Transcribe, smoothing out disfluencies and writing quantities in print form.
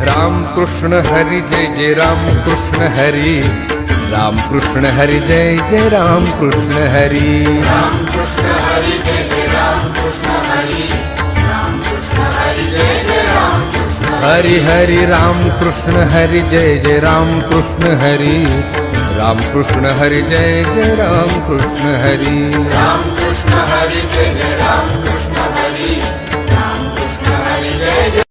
Ram Krishna Hari Jai Jai Ram Krishna Hari, Ram Krishna Hari Jai Jai Ram Krishna Hari, Ram Krishna Hari Jai Jai Ram Krishna Hari, Ram Krishna Hari Jai Jai Ram Krishna Hari Hari Ram Krishna Hari Jai Jai Ram Krishna Hari, Ram Krishna Hari Jai Jai Ram Krishna Hari, Ram Krishna Hari Jai Jai Ram Krishna Hari.